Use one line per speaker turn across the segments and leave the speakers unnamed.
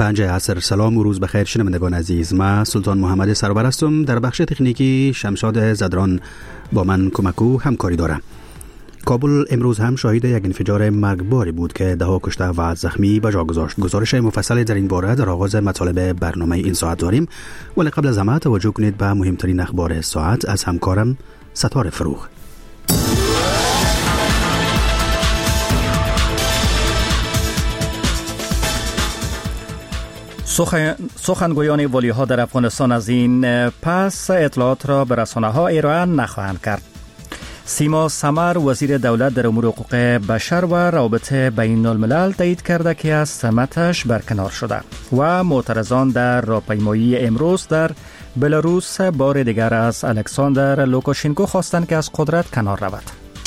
5 عصر. سلام و روز بخیر شنوندگان عزیز. من سلطان محمد سرور هستم. در بخش تکنیکی شمشاد زدران با من کمکو همکاری دارم. کابل امروز هم شاهد یک انفجار مرگباری بود که 10 کشته و زخمی به جا گذاشت. گزارش مفصل در این باره در آغاز مطالب برنامه این ساعت داریم، ولی قبل از همه توجه کنید به مهمترین اخبار ساعت از همکارم ستاره فروغ.
سخنگویان والی‌ها در افغانستان از این پس اطلاعات را به رسانه‌ها ارائه نخواهند کرد. سیما سمر وزیر دولت در امور حقوق بشر و روابط بین الملل تایید کرده که از سمتش برکنار شده و معترضان در راهپیمایی امروز در بلاروس بار دیگر از الکساندر لوکاشنکو خواستند که از قدرت کنار رود.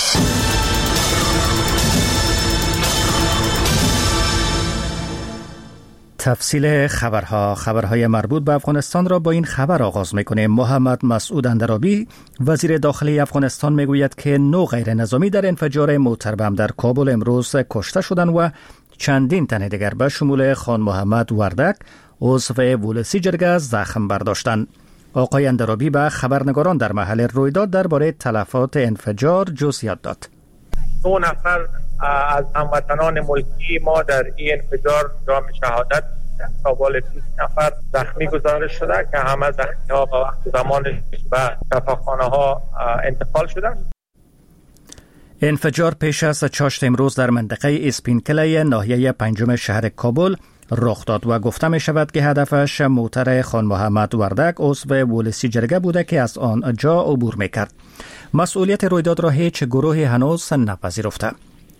تفصیل خبرهای مربوط به افغانستان را با این خبر آغاز می‌کنیم. محمد مسعود اندرابی وزیر داخلی افغانستان میگوید که 9 غیر نظامی در انفجار موتر بم در کابل امروز کشته شدند و چندین تن دیگر به شمول خان محمد وردک عضو ولسی جرگه زخم برداشتند. آقای اندرابی به خبرنگاران در محل رویداد درباره تلفات انفجار جزئیات داد.
2 نفر از هموطنان ملکی ما در این انفجار جام شهادت تا بالای 20 نفر زخمی گزارش شده که همه زخمی‌ها با وقت زمانش به شفاخانه‌ها انتقال شدند.
انفجار پیش از چاشت امروز در منطقه اسپینکله ناحیه 5 شهر کابل رخ داد و گفته می شود که هدفش موتر خان محمد وردک عضو ولسی جرگه بوده که از آنجا عبور می کرد. مسئولیت رویداد را هیچ گروهی هنوز نپذیرفته.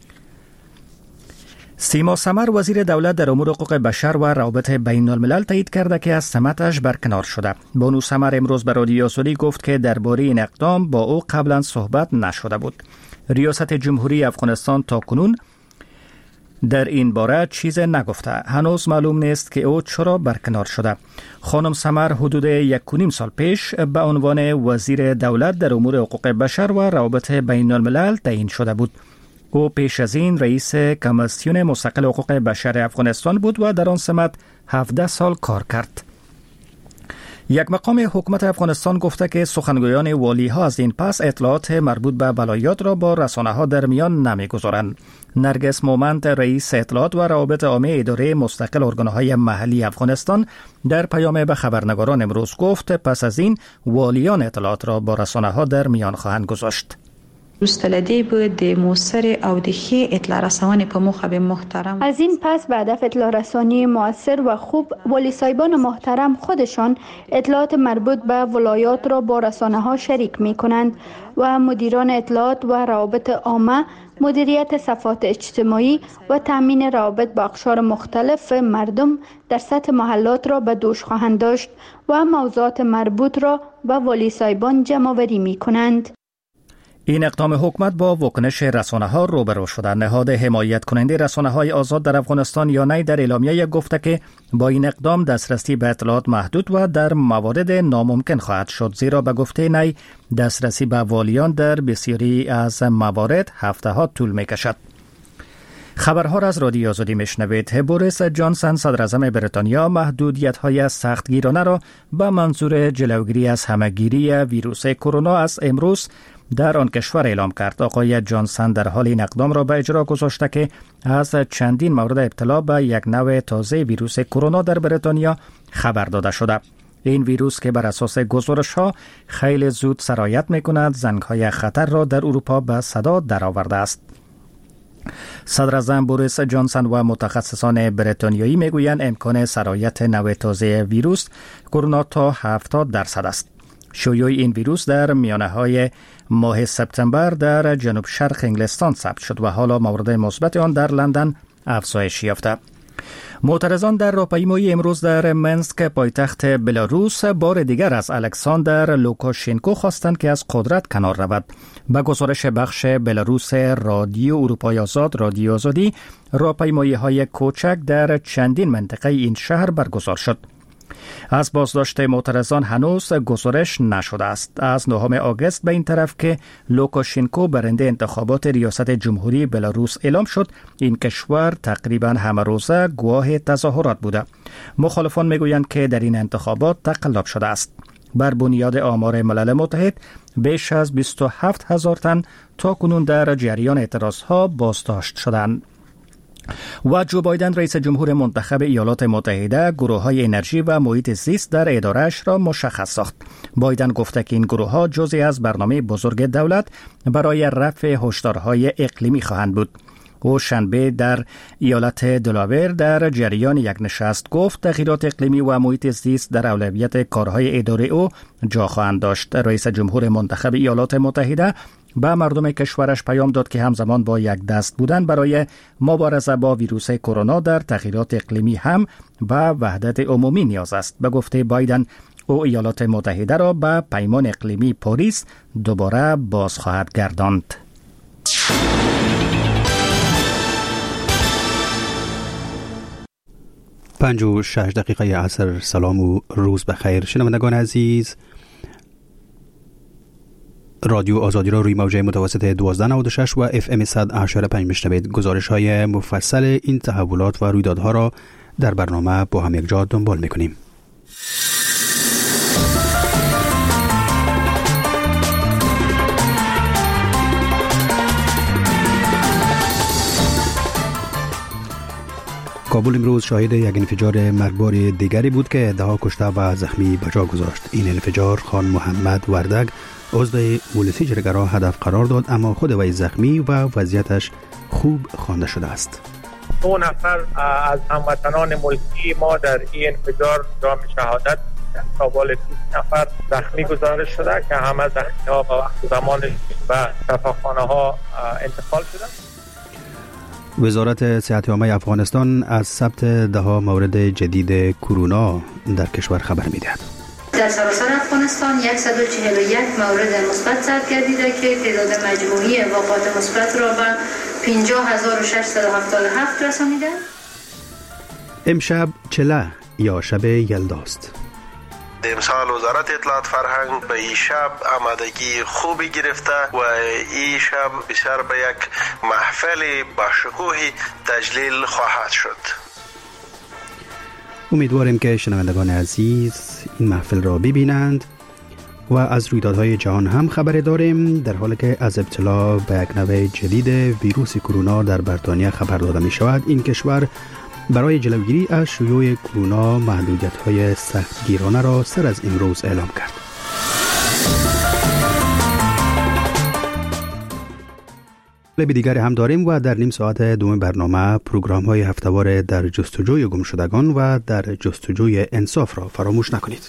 سیما سمر وزیر دولت در امور حقوق بشر و روابط بین الملل تایید کرده که از سمتش برکنار شده. بانو سمر امروز به رادیو آزادی گفت که درباره این اقدام با او قبلا صحبت نشده بود. ریاست جمهوری افغانستان تا کنون در این باره چیز نگفته. هنوز معلوم نیست که او چرا برکنار شده. خانم سمر حدود 1.5 سال پیش به عنوان وزیر دولت در امور حقوق بشر و روابط بین الملل تعیین شده بود. او پیش از این رئیس کمیسیون مستقل حقوق بشر افغانستان بود و در آن سمت 17 سال کار کرد. یک مقام حکومت افغانستان گفته که سخنگویان والی‌ها از این پس اطلاعات مربوط به ولایات را با رسانه‌ها در میان نمی‌گذارند. نرگس مومند رئیس اطلاعات و روابط عامه اداره مستقل ارگان‌های محلی افغانستان در پیام به خبرنگاران امروز گفت پس از این والیان اطلاعات را با رسانه‌ها در میان خواهند گذاشت.
روستلدی بود د موثر او د ښې اطلاع رسونې په موخه به محترم.
از این پس به هدف اطلاع رسانی مؤثر و خوب والی صاحبان محترم خودشان اطلاعات مربوط به ولایات را با رسانه‌ها شریک می‌کنند و مدیران اطلاعات و روابط عامه مدیریت صفحات اجتماعی و تامین روابط با اقشار مختلف مردم در سطح محلات را به دوش خواهند داشت و موضوعات مربوط را به والی صاحبان جمع‌آوری می‌کنند.
این اقدام حکومت با واکنش رسانه‌ها روبرو شده. نهاد حمایت کننده رسانه‌های آزاد در افغانستان یانای در اعلامیه گفته که با این اقدام دسترسی به اطلاعات محدود و در موارد ناممکن خواهد شد، زیرا به گفته نی دسترسی به والیان در بسیاری از موارد هفته‌ها طول می‌کشد. خبرها را از رادیو آزادی میشنوید. بوریس جانسن صدر اعظم بریتانیا محدودیت‌های سختگیرانه را به منظور جلوگیری از همه‌گیری ویروس کرونا از امروز در آن کشور اعلام کرد. آقای جانسن در حال این اقدام را به اجرا گذاشته که از چندین مورد ابتلا به یک نوع تازه ویروس کرونا در بریتانیا خبر داده شده. این ویروس که بر اساس گزارش‌ها خیلی زود سرایت می‌کند، زنگ‌های خطر را در اروپا به صدا درآورده است. صدر اعظم بوریس جانسن و متخصصان بریتانیایی میگویند امکان سرایت نوع تازه ویروس کرونا تا 70% است. شیوع این ویروس در میانه‌های ماه سپتامبر در جنوب شرق انگلستان ثبت شد و حالا مورد مثبت آن در لندن افزایش یافته. معترضان در راهپیمایی امروز در منسک پایتخت بلاروس بار دیگر از الکساندر لوکاشنکو خواستند که از قدرت کنار رود. به گزارش بخش بلاروس رادیو اروپای آزاد رادیو آزادی، راهپیمایی‌های کوچک در چندین منطقه این شهر برگزار شد. از بازداشت معترضان هنوز گزارش نشده است. از 9 آگوست به این طرف که لوکاشنکو برنده انتخابات ریاست جمهوری بلاروس اعلام شد، این کشور تقریبا همه روزه گواه تظاهرات بوده. مخالفان میگویند که در این انتخابات تقلب شده است. بر بنیاد آمار ملل متحد بیش از 27,000 تن تا کنون در جریان اعتراضها بازداشت شدند. و جو بایدن رئیس جمهور منتخب ایالات متحده گروه‌های انرژی و محیط زیست در اداره‌اش را مشخص ساخت. بایدن گفته که این گروه‌ها جزئی از برنامه بزرگ دولت برای رفع هشدارهای اقلیمی خواهند بود. او شنبه در ایالت دلاور در جریان یک نشست گفت تغییرات اقلیمی و محیط زیست در اولویت کارهای اداره او جا خواهند داشت. رئیس جمهور منتخب ایالات متحده به مردم کشورش پیام داد که همزمان با یک دست بودن برای مبارزه با ویروس کرونا در تغییرات اقلیمی هم به وحدت عمومی نیاز است. به گفته بایدن او ایالات متحده را به پیمان اقلیمی پاریس دوباره باز خواهد گرداند.
5:06 عصر. سلام و روز بخیر شنوندگان عزیز. رادیو آزادی را روی موجه متوسط 1296 و FM 100.5 میشنوید. گزارش های مفصل این تحولات و رویدادها را در برنامه با هم یک جا دنبال میکنیم. کابل امروز شاهد یک انفجار مرگبار دیگری بود که دهها کشته و زخمی به جا گذاشت. این انفجار خان محمد وردگ عضو ولسی جرگه را هدف قرار داد، اما خود وی زخمی و وضعیتش خوب خوانده شده است.
2 نفر از هموطنان ملکی ما در این انفجار جام شهادت تا بالا 20 نفر زخمی گزارش شده که همه زخمی ها به وقت زمان و شفاخانه ها انتقال شده.
وزارت صحت عامه افغانستان از ثبت 10 مورد جدید کرونا در کشور خبر می‌دهد.
در سراسر افغانستان 141 مورد مثبت ثبت گردیده که تعداد مجموعی واقعات مثبت را به 50677 رسانیده.
امشب چله یا شب یلداست.
امسال وزارت اطلاعات فرهنگ به این شب آمادگی خوبی گرفته و این شب بسیار به یک محفل با شکوهی تجلیل خواهد شد.
امیدواریم که شنوندگان عزیز این محفل را ببینند و از رویدادهای جهان هم خبر داریم، در حالی که از ابتلا به یک نوع جدید ویروس کرونا در بریتانیا خبر داده می شود. این کشور برای جلوگیری از شیوع کرونا محدودیت‌های سختگیرانه را سر از امروز اعلام کرد. به دیگر هم داریم و در نیم ساعت دوم برنامه پروگرام‌های هفته‌وار در جستجوی گمشدگان و در جستجوی انصاف را فراموش نکنید.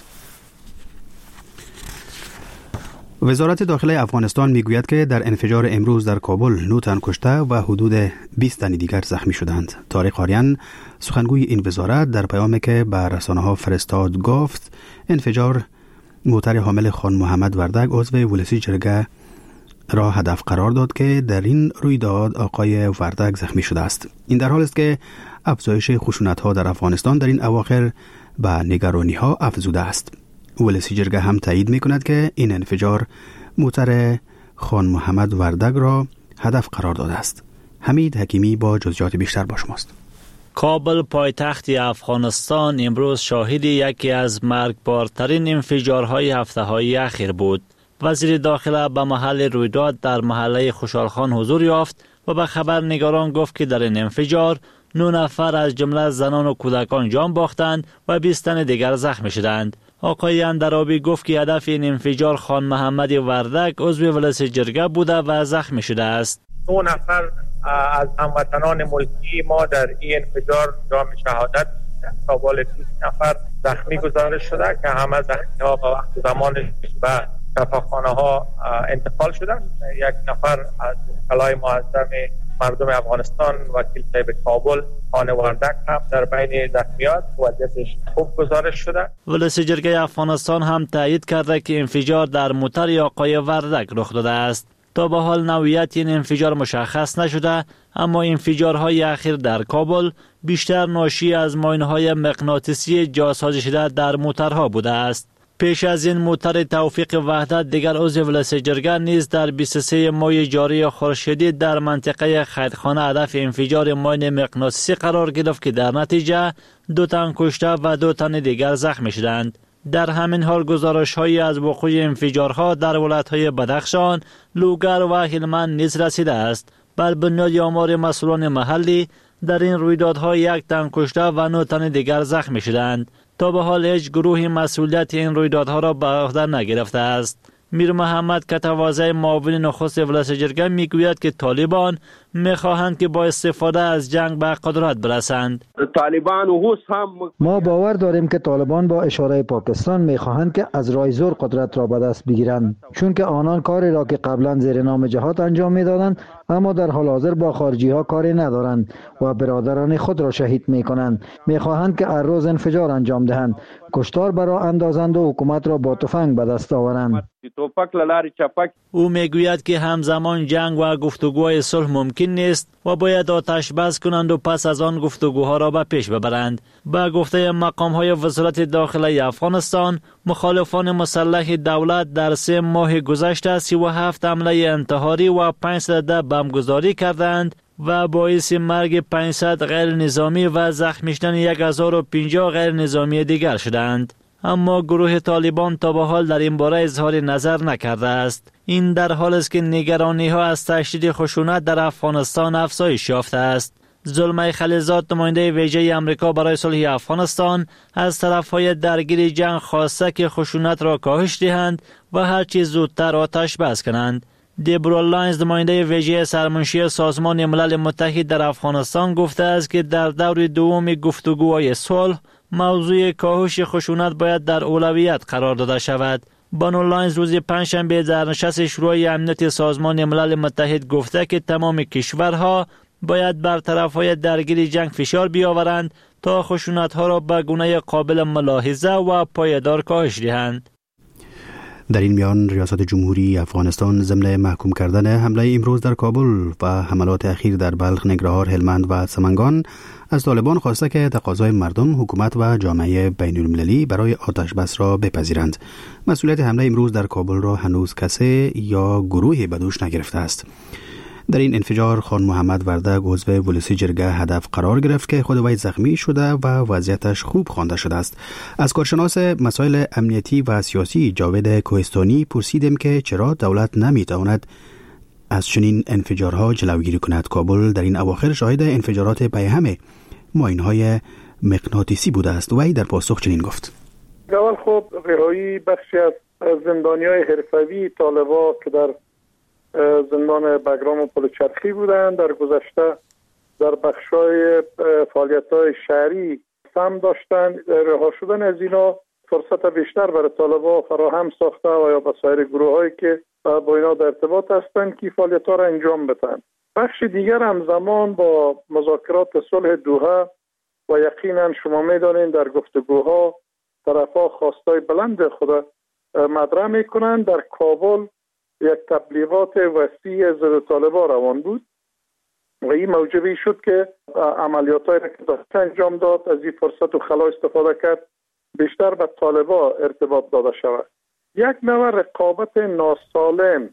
وزارت داخله افغانستان میگوید که در انفجار امروز در کابل 9 تن کشته و حدود 20 تن دیگر زخمی شدند. طارق آریان سخنگوی این وزارت در پیامی که به رسانه‌ها فرستاد گفت انفجار موتر حامل خان محمد وردگ عضو ولسی جرگه را هدف قرار داد که در این رویداد آقای وردگ زخمی شده است. این در حالی است که افزایش خشونت‌ها در افغانستان در این اواخر به نگرانی‌ها افزوده است. ولسی جرگه هم تایید می‌کند که این انفجار موتر خان محمد وردگ را هدف قرار داده است. حمید حکیمی با جزئیات بیشتر با شماست.
کابل پایتخت افغانستان امروز شاهد یکی از مرگبارترین انفجارهای هفته‌های اخیر بود. وزیر داخله به محل رویداد در محله خوشحالخان حضور یافت و به خبرنگاران گفت که در این انفجار 9 نفر از جمله زنان و کودکان جان باختند و 20 تن دیگر زخمی شدند. آقای اندرابی گفت که هدف این انفجار خان محمد وردگ عضو ولسی جرگه بوده و زخمی شده است.
2 نفر از هموطنان ملکی ما در این انفجار جام شهادت تا بالا 20 نفر زخمی گزارش شده که همه زخمی ها به وقت زمان و شفاخانه ها انتقال شدند. 1 نفر از وکلای معظم مردم افغانستان وکیل صاحب کابل خان وردگ هم در بین زخمیات وضعیتش خوب گزارش شده.
ولسی جرگه افغانستان هم تایید کرده که انفجار در موتر آقای وردگ رخ داده است. تا به حال نوعیت این انفجار مشخص نشده، اما انفجارهای اخیر در کابل بیشتر ناشی از ماینهای مغناطیسی جاسازی شده در موترها بوده است. پیش از این موتر توفیق وحدت دیگر عضو ولایت جرگه نیز در 23 ماه جاری خورشیدی در منطقه خیرخانه هدف انفجار ماین مغناطیسی قرار گرفت که در نتیجه 2 تن کشته و 2 تن دیگر زخمی شدند. در همین حال گزارش‌هایی از وقوع انفجارها در ولایت‌های بدخشان، لوگر و هلمند نیز رسیده است. بر بنیاد آمار مسئولان محلی در این رویدادها 1 تن کشته و 9 تن دیگر زخمی شدند. تا به حال هیچ گروهی مسئولیت این رویدادها را به عهده نگرفته است. میر محمد کتوازی معاون نخست ولایت جرگه میگوید که طالبان میخواهند که با استفاده از جنگ به قدرت برسند.
طالبان و ما باور داریم که طالبان با اشاره پاکستان میخواهند که از راه زور قدرت را به دست بگیرند، چون که آنان کاری را که قبلا زیر نام جهاد انجام میدادند اما در حال حاضر با خارجی ها کاری ندارند و برادران خود را شهید میکنند. میخواهند که هر روز انفجار انجام دهند، کشتار برای اندازند و حکومت را با تفنگ به دست آورند.
او میگوید که همزمان جنگ و گفتگوهای صلح ممکن نیست و باید آتش بس کنند و پس از آن گفتگوها را به پیش ببرند. به گفته مقام‌های وزارت داخله افغانستان، مخالفان مسلح دولت در 3 ماه گذشته 37 حمله انتحاری و 500 بمبگذاری کردند و باعث مرگ 500 غیر نظامی و زخمی شدن 1050 غیر نظامی دیگر شدند. اما گروه طالبان تا به حال در این باره اظهار نظر نکرده است. این در حالی است که نگرانی ها از تشدید خشونت در افغانستان افزایش یافته است. زلمه خلیلزاد، نماینده ویژه آمریکا برای صلح افغانستان، از طرفهای درگیر جنگ خواسته که خشونت را کاهش دهند و هر چیز زودتر آتش بس کنند. دیبرا لاینز، نماینده ویژه سرمنشی سازمان ملل متحد در افغانستان، گفته است که در دور دوم گفتگوهای صلح موضوع کاهش خشونت باید در اولویت قرار داده شود. بانو لاینز روز پنجشنبه در نشست شورای امنیت سازمان ملل متحد گفته که تمام کشورها باید بر طرفهای درگیر جنگ فشار بیاورند تا خشونت‌ها را به گونه قابل ملاحظه و پایدار کاهش دهند.
در این میان ریاست جمهوری افغانستان ضمن محکوم کردن حمله امروز در کابل و حملات اخیر در بلخ، ننگرهار، هلمند و سمنگان از طالبان خواسته که تقاضای مردم، حکومت و جامعه بین المللی برای آتش بس را بپذیرند. مسئولیت حمله امروز در کابل را هنوز کسی یا گروهی به دوش نگرفته است. در این انفجار خان محمد وردک، عضو ولایت جرگه، هدف قرار گرفت که خود وی زخمی شده و وضعیتش خوب خوانده شده است. از کارشناس مسائل امنیتی و سیاسی جاوید کوهستانی پرسیدیم که چرا دولت نمیتواند از چنین انفجارها جلوگیری کند. کابل در این اواخر شاهد انفجارات پیهم ماین‌های مغناطیسی بوده است. وی در پاسخ چنین گفت:
اول خب رهایی بخشی از زندانی‌های حرفه‌ای طالبان که در زندان بگرام و پلچرخی بودند، در گذشته در بخشای فعالیت‌های شهری سهم داشتند. رها شدن از اینا فرصت بیشتر برای طالبان فراهم ساخته و یا به سایر گروه‌هایی که با اینا در ارتباط هستند که فعالیت‌ها را انجام بدن. بخش دیگر همزمان با مذاکرات صلح دوحه و یقینا شما می‌دانید در گفتگوها طرف‌ها خواستای بلند خود مطرح می‌کنند. در کابل یک تبلیغات وسیع ضد طالبان روان بود و این موجبی شد که عملیات‌هایی را که داشت انجام داد از این فرصت و خلا استفاده کرد بیشتر به طالبان ارتباط داده شود. یک نوع رقابت ناسالم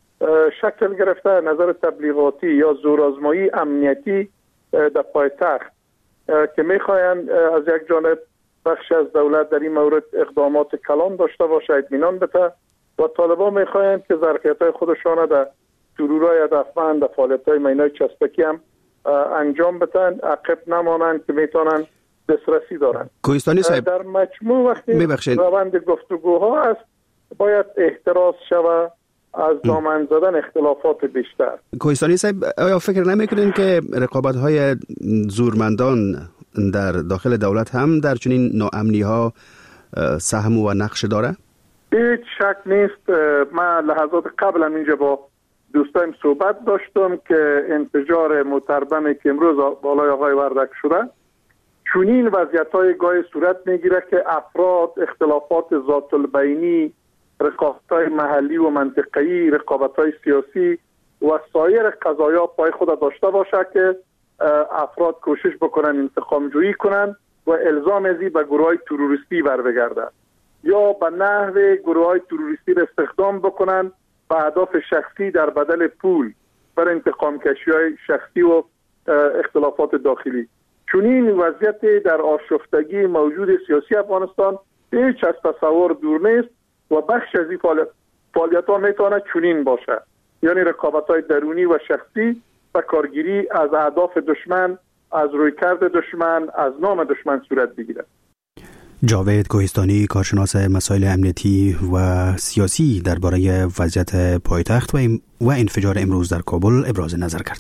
شکل گرفته نظر تبلیغاتی یا زورآزمایی امنیتی در پایتخت که می‌خواهند از یک جانب بخش از دولت در این مورد اقدامات کلان داشته باشه، اطمینان بده، و طالبان می‌خواهند که ظرفیت‌های خودشان در ترورای هدفمند در فعالیت‌های مینای چسبکی هم انجام بدن، عقب نمانند که میتونن دسترسی دارن.
کوهستانی صاحب،
در مجموع وقتی روند گفتگوها است باید احتراز شود از دامن زدن اختلافات بیشتر.
کوهستانی صاحب، آیا فکر نمی‌کنین که رقابت‌های زورمندان در داخل دولت هم در چنین ناامنی‌ها سهم و نقش داره؟
هیچ شک نیست. من لحظات قبل اینجا با دوستایم صحبت داشتم که انفجار موتربمی که امروز بالای آقای وردک شده چنین وضعیت‌های گاهی صورت میگیره که افراد اختلافات ذات البینی رقابت‌های محلی و منطقه‌ای، رقابت‌های سیاسی و سایر قضایا پای خود داشته باشه که افراد کوشش بکنن انتقام جویی کنن و الزام ازی به گروه‌های تروریستی بر بگرده یا به نحو گروه‌های تروریستی را استخدام بکنن به اهداف شخصی در بدل پول بر انتقام کشی‌های شخصی و اختلافات داخلی. چون این وضعیت در آشفتگی موجود سیاسی افغانستان هیچ از تصور دور نیست و بخش از این فعالیت‌ها میتونه چنین باشه، یعنی رقابت‌های درونی و شخصی و کارگیری از اهداف دشمن، از رویکرد دشمن، از نام دشمن صورت بگیرد.
جاوید کوهستانی، کارشناس مسائل امنیتی و سیاسی درباره وضعیت پایتخت و انفجار امروز در کابل ابراز نظر کرد.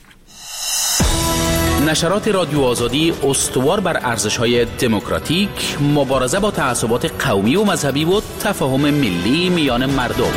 نشرات رادیو آزادی استوار بر ارزش‌های دموکراتیک، مبارزه با تعصبات قومی و مذهبی و تفاهم ملی میان مردم.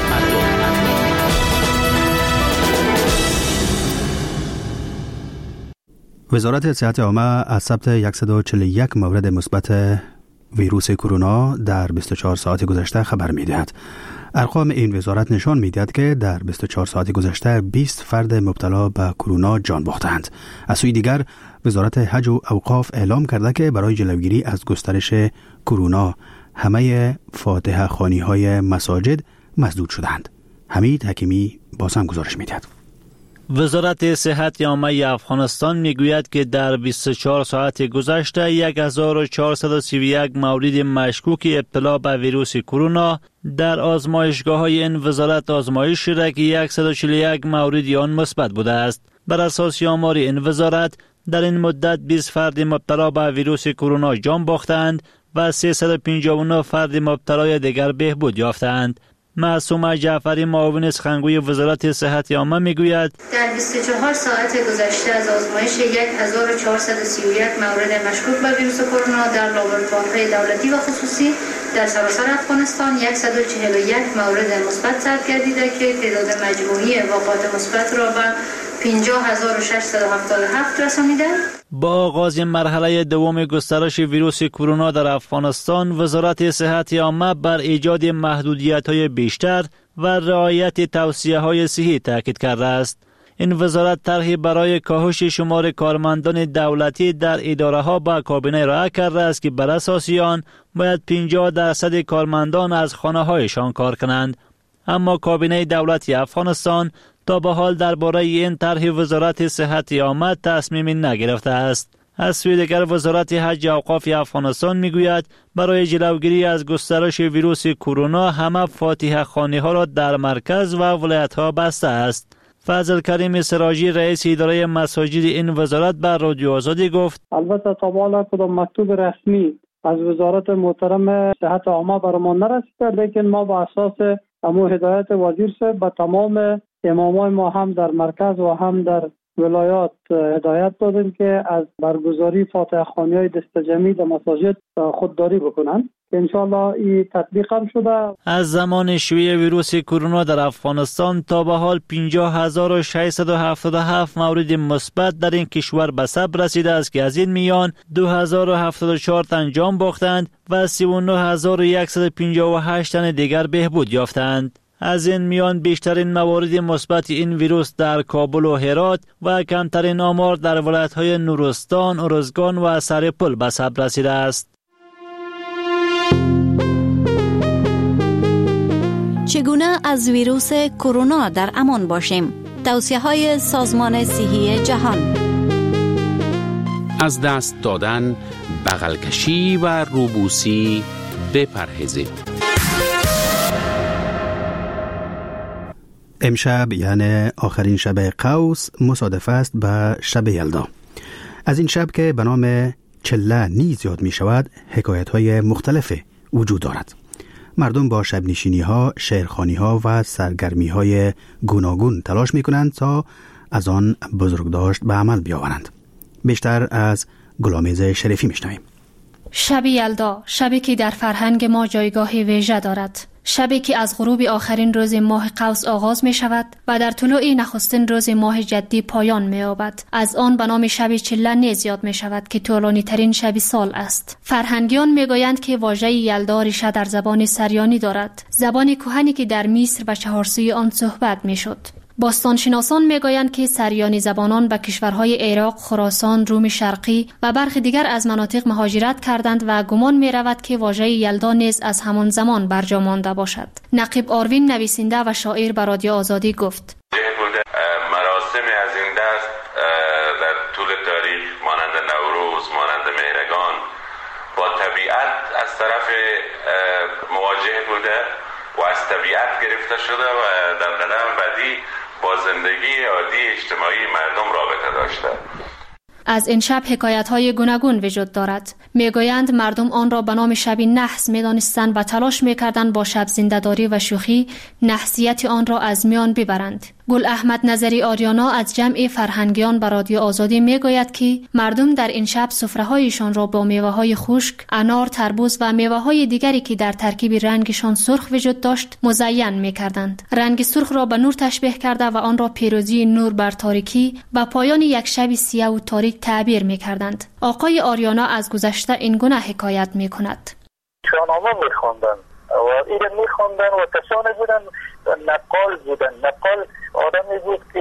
وزارت صحت عامه از ثبت 141 مورد مثبت ویروس کرونا در 24 ساعت گذشته خبر می‌دهد. ارقام این وزارت نشان می‌دهد که در 24 ساعت گذشته 20 فرد مبتلا به کرونا جان باختند. از سوی دیگر وزارت حج و اوقاف اعلام کرده که برای جلوگیری از گسترش کرونا همه فاتحه خوانی‌های مساجد مسدود شدند. حمید حکیمی باز هم گزارش می‌دهد.
وزارت صحت عامه افغانستان میگوید که در 24 ساعت گذشته 1431 مورد مشکوک ابتلا به ویروس کرونا در آزمایشگاه‌های این وزارت آزمایش شده که 141 مورد آن مثبت بوده است. بر اساس آمار این وزارت در این مدت 20 فرد مبتلا به ویروس کرونا جان باختند و 359 فرد مبتلای دیگر بهبود یافتند. معصومه جعفری، معاون سخنگوی وزارت صحت عامه میگوید
در 24 ساعت گذشته از آزمایش 1431 مورد مشکوک به ویروس کرونا در لابراتوارهای دولتی و خصوصی در سراسر افغانستان 141 مورد مثبت ثبت گردیده که تعداد مجموعی واقعات مثبت را به 50677 رسانیده.
با آغاز مرحله دوم گسترش ویروس کرونا در افغانستان، وزارت صحت عامه بر ایجاد محدودیت‌های بیشتر و رعایت توصیه‌های صحی تاکید کرده است. این وزارت طرحی برای کاهش شمار کارمندان دولتی در اداره‌ها با کابینه ارائه کرده است که بر اساس آن باید 50% کارمندان از خانه‌هایشان کار کنند. اما کابینه دولتی افغانستان تا به حال درباره این طرح وزارت صحت عامه تصمیمی نگرفته است. از سوی دیگر وزارت حج و اوقاف افغانستان میگوید برای جلوگیری از گسترش ویروس کرونا همه فاتحه خوانی‌ها را در مرکز و ولایت‌ها بسته است. فضل کریم سراجی، رئیس اداره مساجد این وزارت، بر رادیو آزادی گفت
البته تا حالا کدام مکتوب رسمی از وزارت محترم صحت عامه برمان نرسیده، لیکن ما با اساس امو هدایت وزیر صاحب به تمام امامای ما هم در مرکز و هم در ولایات هدایت دادیم که از برگزاری فاتحه خوانی‌های دست جمعی در مساجد خودداری بکنن که انشاءالله این تطبیق هم شده.
از زمان شیوع ویروس کرونا در افغانستان تا به حال 50677 مورد مثبت در این کشور به ثبت رسیده است که از این میان 2074 تن جان باختند و 39158 تن دیگر بهبود یافتند. از این میان بیشترین موارد مثبت این ویروس در کابل و هرات و کمترین آمار در ولایت‌های نورستان، ارزگان و سرپل به ثبت رسیده است.
چگونه از ویروس کرونا در امان باشیم؟ توصیه‌های سازمان صحی جهان:
از دست دادن، بغل کشی و روبوسی بپرهیزید.
امشب یعنی آخرین شب قوس مصادف است به شب یلدا. از این شب که به نام چله نیز یاد می شود حکایت های مختلف وجود دارد. مردم با شب نشینی ها، شعرخوانی ها و سرگرمی های گوناگون تلاش می کنند تا از آن بزرگداشت به عمل بیاورند. بیشتر از گلامیز شریفی می شنویم.
شب یلدا، شبی که در فرهنگ ما جایگاه ویژه دارد. شبی که از غروب آخرین روز ماه قوس آغاز می شود و در طلوع نخستین روز ماه جدی پایان می یابد. از آن به نام شب چله نیز یاد می شود که طولانی ترین شب سال است. فرهنگیان می گویند که واژه یلدا ریشه در زبان سریانی دارد، زبان کهنی که در مصر و چهارسوی آن صحبت می شد. باستانشناسان میگویند که سریانی زبانان به کشورهای عراق، خراسان، روم شرقی و برخی دیگر از مناطق مهاجرت کردند و گمان می رود که واژه یلدا نیز از همان زمان برجا مانده باشد. نقیب آروین نویسنده و شاعر به رادیو آزادی گفت:
مراسم از این دست در طول تاریخ مانند نوروز، مانند مهرگان با طبیعت از طرف مواجه بوده و از طبیعت گرفته شده و در قدم بعدی با زندگی عادی اجتماعی مردم رابطه داشته.
از این شب حکایت‌های گوناگون وجود دارد. میگویند مردم آن را به نام شب نحس می‌دانستند و تلاش می‌کردند با شب زنده‌داری و شوخی نحسیت آن را از میان ببرند. گل احمد نظری آریانا از جمع فرهنگیان به رادیو آزادی میگوید که مردم در این شب سفره‌هایشان را با میوه‌های خشک، انار، تربوز و میوه‌های دیگری که در ترکیب رنگشان سرخ وجود داشت مزین می‌کردند. رنگ سرخ را به نور تشبیه کرده و آن را پیروزی نور بر تاریکی و پایان یک شب سیاه و تاریک تعبیر می‌کردند. آقای آریانا از گذشته این گونه حکایت می‌کند:
شاهنامه می‌خواندند و این می‌خواندند و کسانی بودند نقال بودند. نقال آدمی بود که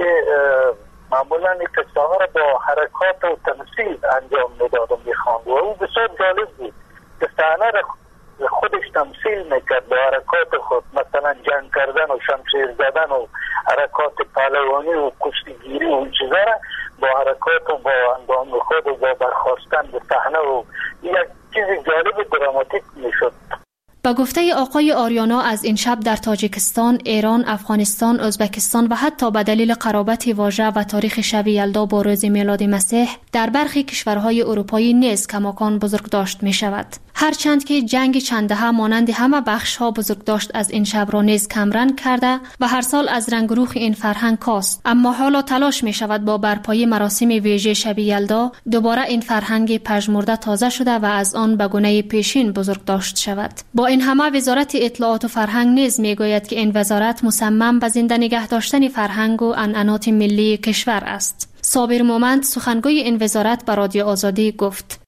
معمولا این قصه ها را با حرکات و تمثیل انجام میداد و می‌خواند و او بسیار جالب بود که صحنه را خودش تمثیل میکرد با حرکات خود، مثلا جنگ کردن و شمشیر زدن و حرکات پهلوانی و کشتیگیری و این چیزا را با حرکات و با اندام خود و با برخاستن به صحنه و یک چیز جالب دراماتیک میشد.
با گفته آقای آریانا از این شب در تاجیکستان، ایران، افغانستان، ازبکستان و حتی به دلیل قرابت واژه و تاریخ شب یلدا با روز میلاد مسیح در برخی کشورهای اروپایی نیز کماکان بزرگداشت می شود. هرچند که جنگ چندهه مانند همه بخش‌ها بزرگداشت از این شب را نیز کمرنگ کرده و هر سال از رنگ روخ این فرهنگ کاست، اما حالا تلاش می شود با برپایی مراسم ویژه شب یلدا دوباره این فرهنگ پژمرده تازه شده و از آن به گونه پیشین بزرگداشت شود. با این همه وزارت اطلاعات و فرهنگ نیز میگوید که این وزارت مصمم به زنده نگه داشتن فرهنگ و عنعنات ملی کشور است. صابر مومند سخنگوی این وزارت به رادیو آزادی گفت: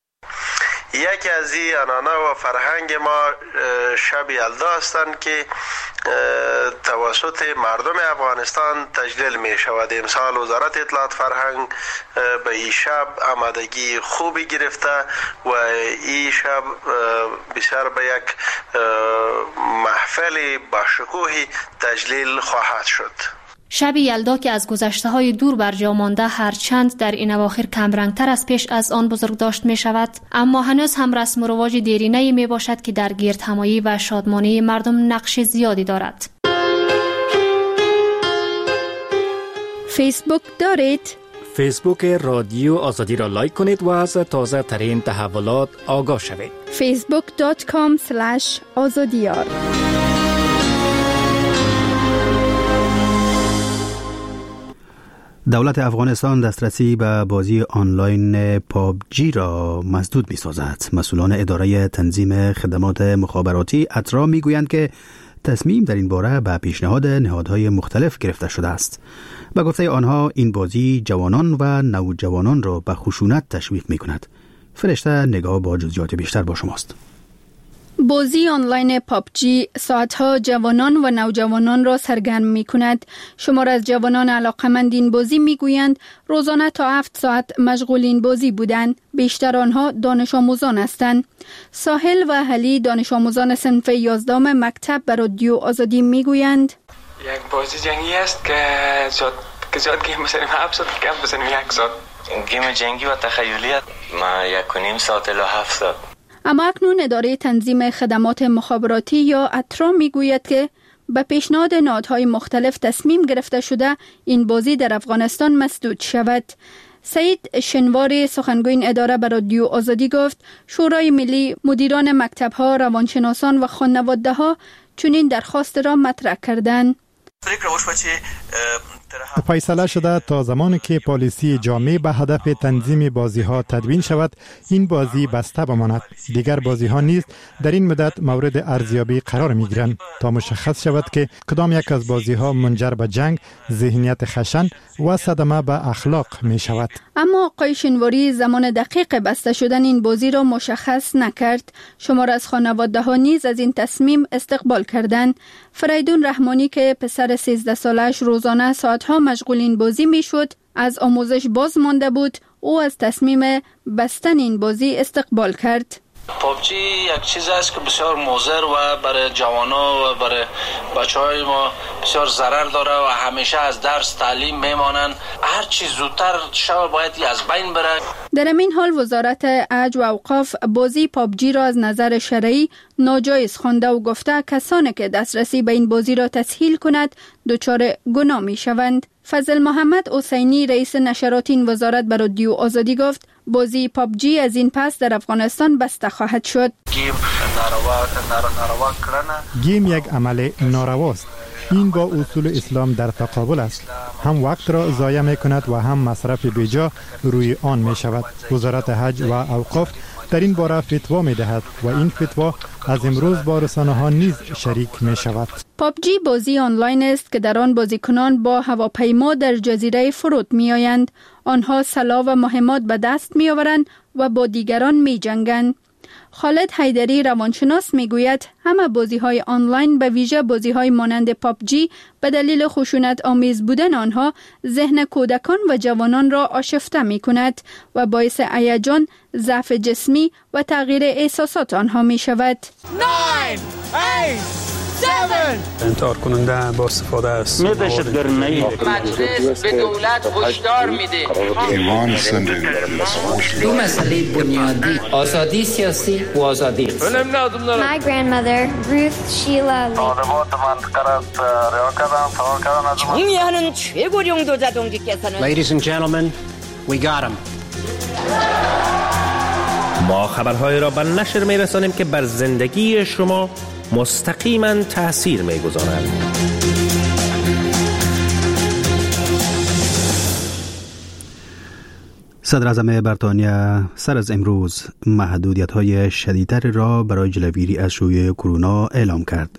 یکی از این عنعنه و فرهنگ ما شب یلدا هستند که توسط مردم افغانستان تجلیل می شود. امسال وزارت اطلاعات فرهنگ به این شب آمادگی خوبی گرفته و این شب بسیار به یک محفل با شکوهی تجلیل خواهد شد.
شب یلدا که از گذشته‌های دور برجا مانده هرچند در این اواخر کمرنگتر از پیش از آن بزرگداشت می شود، اما هنوز هم رسم و رواج دیرینه‌ای می باشد که در گردهمایی و شادمانی مردم نقش زیادی دارد.
فیسبوک دارید؟
فیسبوک رادیو آزادی را لایک کنید و از تازه ترین تحولات آگاه شوید.
facebook.com/azadiyar.
دولت افغانستان دسترسی به بازی آنلاین پابجی را مسدود می‌سازد. مسئولان اداره تنظیم خدمات مخابراتی اترا می‌گویند که تصمیم در این باره به پیشنهاد نهادهای مختلف گرفته شده است. به گفته آنها این بازی جوانان و نوجوانان را به خشونت تشویق می‌کند. فرشته نگاه با جزئیات بیشتر با شماست.
بازی آنلاین پابجی ساعتها جوانان و نوجوانان را سرگرم می کند. شمار از جوانان علاقمند این بازی می گویند روزانه تا 7 ساعت مشغول این بازی بودند. بیشتر آنها دانش آموزان هستند. ساحل و حلی دانش آموزان صنف 11 مکتب به رادیو آزادی می گویند
یک بازی جنگی است که زیاد گیم بزنیم 7 ساعت، کم بزنیم 1 ساعت.
گیم جنگی و تخیلیت ما 1.5 ساعت الی 7 ساعت.
اما اکنون اداره تنظیم خدمات مخابراتی یا اترا میگوید که به پیشنهاد نهادهای مختلف تصمیم گرفته شده این بازی در افغانستان مسدود شود. سعید شنواری سخنگوی این اداره به رادیو آزادی گفت شورای ملی مدیران مکتب‌ها، روانشناسان و خانواده‌ها چنین درخواست را مطرح کردند.
فکر وشو چې فیصله شده تا زمانی که پالیسی جامع به هدف تنظیم بازی ها تدوین شود این بازی بسته بماند. دیگر بازی ها نیز در این مدت مورد ارزیابی قرار می گیرند تا مشخص شود که کدام یک از بازی ها منجر به جنگ، ذهنیت خشن و صدمه به اخلاق می شود.
اما آقای شینواری زمان دقیق بسته شدن این بازی را مشخص نکرد. شمار از خانواده ها نیز از این تصمیم استقبال کردند. فریدون رحمانی که پسر 13 سالش روزانه ساعتها مشغول این بازی می شد، از آموزش باز مانده بود. او از تصمیم بستن این بازی استقبال کرد.
پابجی یک چیز است که بسیار مضر و برای جوانا و برای بچهای ما بسیار ضرر داره و همیشه از درس تعلیم میمانند. هر چی زودتر شب باید از بین بره. در این حال وزارت عدل و اوقاف بازی پابجی را از نظر شرعی ناجایز خوانده و گفته کسانی که دسترسی به این بازی را تسهیل کند دچار گناه می شوند. فضل محمد حسینی رئیس نشرات این وزارت به رادیو آزادی گفت بازی پابجی از این پس در افغانستان بسته خواهد شد.
گیم یک عمل نارواست. این با اصول اسلام در تقابل است. هم وقت را ضایع می کند و هم مصرف بیجا روی آن می شود. وزارت حج و اوقاف در این باره فتوا می دهد و این فتوا از امروز با رسانه ها نیز شریک می شود.
پابجی بازی آنلاین است که در آن بازیکنان با هواپیما در جزیره فرود می آیند. آنها سلاح و مهمات به دست می آورند و با دیگران می جنگند. خالد حیدری روانشناس می گوید همه بازی های آنلاین به ویژه بازی های مانند پابجی به دلیل خشونت آمیز بودن آنها ذهن کودکان و جوانان را آشفته می کند و باعث هیجان، ضعف جسمی و تغییر احساسات آنها می شود.
9 8 7
انتحار کننده با استفاده از
دهشتگرانه‌ای مجلس به دولت هشدار میده.
دو مسئله بنیادی آزادی سیاسی و آزادی
My grandmother Ruth Sheila
정의하는 최고령도 자동직께서는
Ladies and gentlemen, we got him.
ما خبرهای را به نشر می‌رسانیم که بر زندگی شما مستقیما تأثیر می‌گذارند.
صدر اعظم بریتانیا سر از امروز محدودیت‌های شدیدتر را برای جلوگیری از شیوع کرونا اعلام کرد.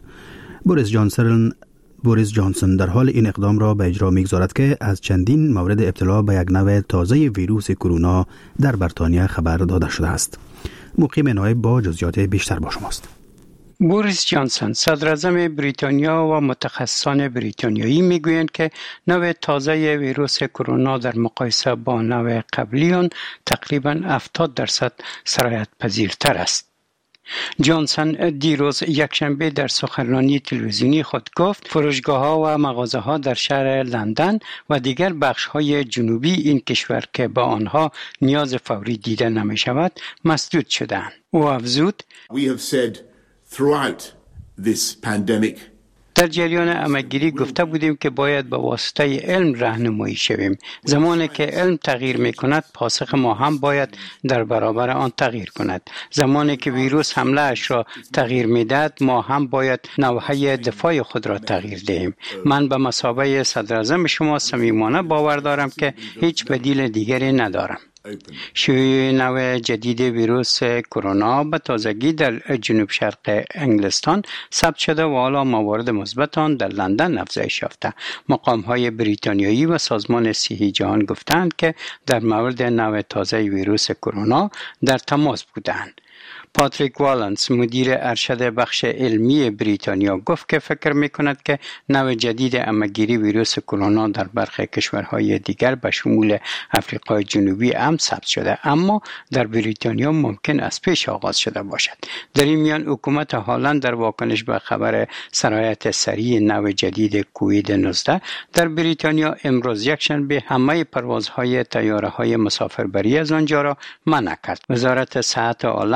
بوریس جانسون در حال این اقدام را به اجرا می‌گذارد که از چندین مورد ابتلا به یک نوع تازه ویروس کرونا در بریتانیا خبر داده شده است. مقیم نایب با جزئیات بیشتر با شماست.
بوریس جانسون صدراعظم بریتانیا و متخصصان بریتانیایی میگویند که نوع تازه ویروس کرونا در مقایسه با نوع قبلی آن تقریباً 70% سرایت پذیرتر است. جانسون دیروز یکشنبه در سخنرانی تلویزیونی خود گفت فروشگاه‌ها و مغازه‌ها در شهر لندن و دیگر بخش‌های جنوبی این کشور که با آنها نیاز فوری دیده نمی‌شود مسدود شدند. او افزود
Throughout this pandemic,
در جریان همه‌گیری گفته بودیم که باید به واسطه علم راهنمایی شویم. زمانی که علم تغییر می‌کند، پاسخ ما هم باید در برابر آن تغییر کند. زمانی که ویروس حمله اش را تغییر می‌دهد، ما هم باید نوحه دفاع خود را تغییر دهیم. من به مثابه صدراعظم شما صمیمانه باور دارم که هیچ بدیل دیگری ندارم. شیوع نوع جدید ویروس کرونا به تازگی در جنوب شرق انگلستان ثبت شده و حالا موارد مثبت آن در لندن افزایش یافته. مقام‌های بریتانیایی و سازمان صحی جهان گفتند که در مورد نوع تازه ویروس کرونا در تماس بودند. پاتریک والنس مدیر ارشد بخش علمی بریتانیا گفت که فکر می‌کند که نوع جدید همه‌گیری ویروس کرونا در برخی کشورهای دیگر به شمول آفریقای جنوبی هم ثبت شده، اما در بریتانیا ممکن است پیش آغاز شده باشد. در این میان حکومت هالند در واکنش به خبر سرایت سریع نوع جدید کووید 19 در بریتانیا امروز یکشنبه همه پروازهای طیاره‌های مسافربری از آنجا را منع کرد. وزارت صحت هالند در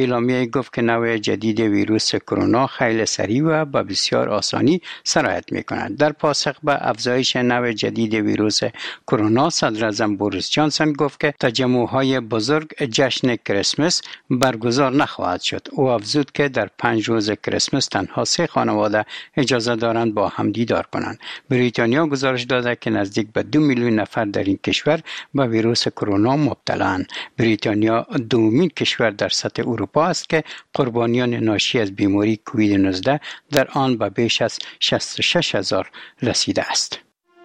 اعلامیه گفت که نوع جدید ویروس کرونا خیلی سریع و با بسیار آسانی سرایت می‌کند. در پاسخ به افزایش نوع جدید ویروس کرونا، صدر اعظم بوریس جانسون گفت که تجمع‌های بزرگ جشن کریسمس برگزار نخواهد شد. او افزود که در 5 روز کریسمس تنها 3 خانواده اجازه دارند با هم دیدار کنند. بریتانیا گزارش داده که نزدیک به 2 میلیون نفر در این کشور به ویروس کرونا مبتلایند. بریتانیا دومین کشور در سطح اروپا است که قربانیان ناشی از بیماری کووید 19 در آن به بیش از 66,000 رسیده است.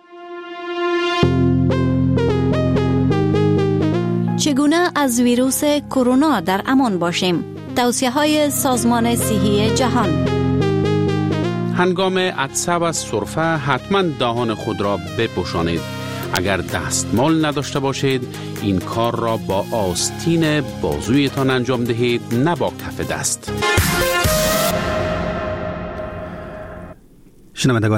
چگونه از ویروس کرونا در امان باشیم؟ توصیه‌های سازمان صحی جهان.
هنگام عطسه و سرفه حتما دهان خود را بپوشانید. اگر دستمال نداشته باشید این کار را با آستین بازویتان انجام دهید، نه با کف دست.
شنوندگان